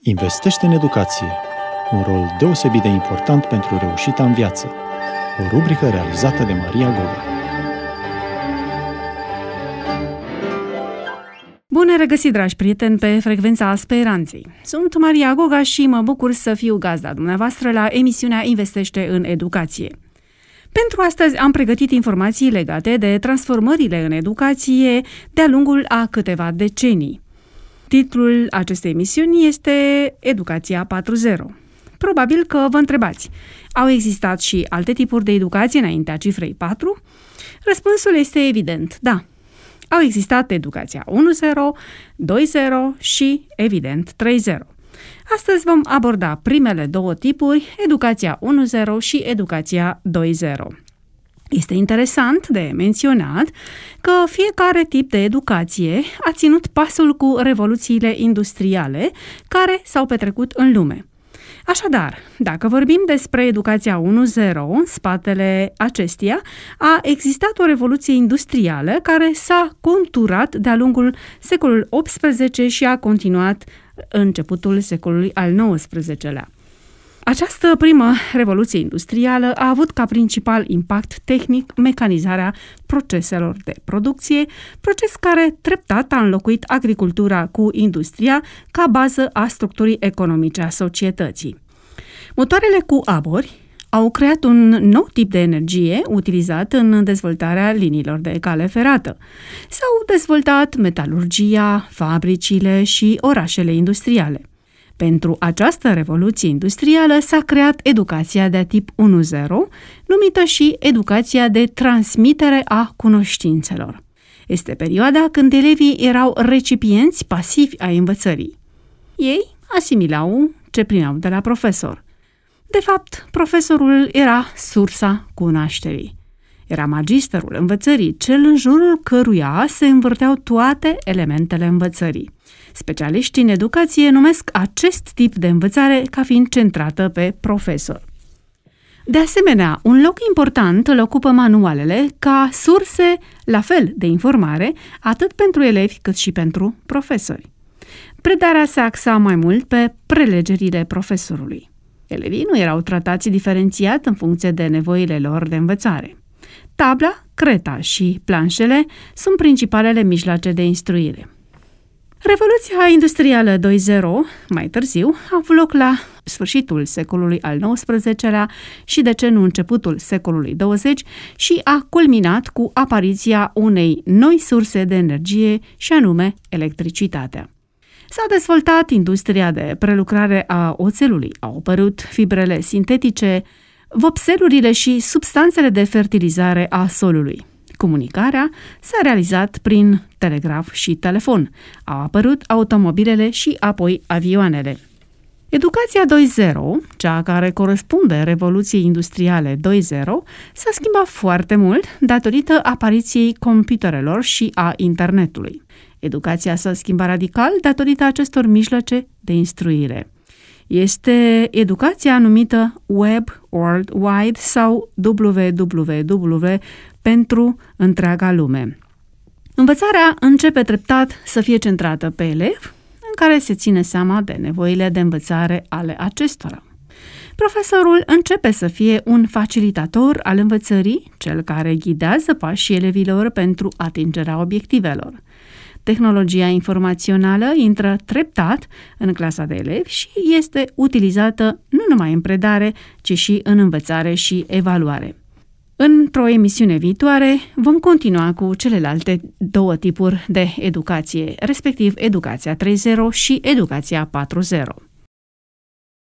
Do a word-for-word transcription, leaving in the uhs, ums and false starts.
Investește în educație. Un rol deosebit de important pentru reușita în viață. O rubrică realizată de Maria Goga. Bun regăsit, dragi prieteni, pe Frecvența Speranței. Sunt Maria Goga și mă bucur să fiu gazda dumneavoastră la emisiunea Investește în educație. Pentru astăzi am pregătit informații legate de transformările în educație de-a lungul a câteva decenii. Titlul acestei emisiuni este Educația patru punct zero. Probabil că vă întrebați, au existat și alte tipuri de educație înaintea cifrei patru? Răspunsul este evident, da. Au existat educația unu punct zero, doi punct zero și, evident, trei punct zero. Astăzi vom aborda primele două tipuri, educația unu punct zero și educația doi punct zero. Este interesant de menționat că fiecare tip de educație a ținut pasul cu revoluțiile industriale care s-au petrecut în lume. Așadar, dacă vorbim despre educația unu punct zero, în spatele acesteia a existat o revoluție industrială care s-a conturat de-a lungul secolului optsprezece și a continuat începutul secolului al nouăsprezecelea. Această primă revoluție industrială a avut ca principal impact tehnic mecanizarea proceselor de producție, proces care treptat a înlocuit agricultura cu industria ca bază a structurii economice a societății. Motoarele cu aburi au creat un nou tip de energie utilizat în dezvoltarea liniilor de cale ferată. S-au dezvoltat metalurgia, fabricile și orașele industriale. Pentru această revoluție industrială s-a creat educația de tip unu punct zero, numită și educația de transmitere a cunoștințelor. Este perioada când elevii erau recipienți pasivi ai învățării. Ei asimilau ce primeau de la profesor. De fapt, profesorul era sursa cunoașterii. Era magisterul învățării, cel în jurul căruia se învârteau toate elementele învățării. Specialiștii în educație numesc acest tip de învățare ca fiind centrată pe profesor. De asemenea, un loc important îl ocupă manualele ca surse la fel de informare atât pentru elevi cât și pentru profesori. Predarea se axa mai mult pe prelegerile profesorului. Elevii nu erau tratați diferențiat în funcție de nevoile lor de învățare. Tabla, creta și planșele sunt principalele mijloace de instruire. Revoluția industrială doi punct zero, mai târziu, a avut loc la sfârșitul secolului al nouăsprezecelea și, de ce nu, începutul secolului douăzeci și a culminat cu apariția unei noi surse de energie și anume electricitatea. S-a dezvoltat industria de prelucrare a oțelului, au apărut fibrele sintetice, vopselurile și substanțele de fertilizare a solului. Comunicarea s-a realizat prin telegraf și telefon. Au apărut automobilele și apoi avioanele. Educația doi punct zero, cea care corespunde Revoluției Industriale doi punct zero, s-a schimbat foarte mult datorită apariției computerelor și a internetului. Educația s-a schimbat radical datorită acestor mijloace de instruire. Este educația numită Web World Wide sau W W W pentru întreaga lume. Învățarea începe treptat să fie centrată pe elev, în care se ține seama de nevoile de învățare ale acestora. Profesorul începe să fie un facilitator al învățării, cel care ghidează pașii elevilor pentru atingerea obiectivelor. Tehnologia informațională intră treptat în clasa de elevi și este utilizată nu numai în predare, ci și în învățare și evaluare. Într-o emisiune viitoare vom continua cu celelalte două tipuri de educație, respectiv educația trei punct zero și educația patru punct zero.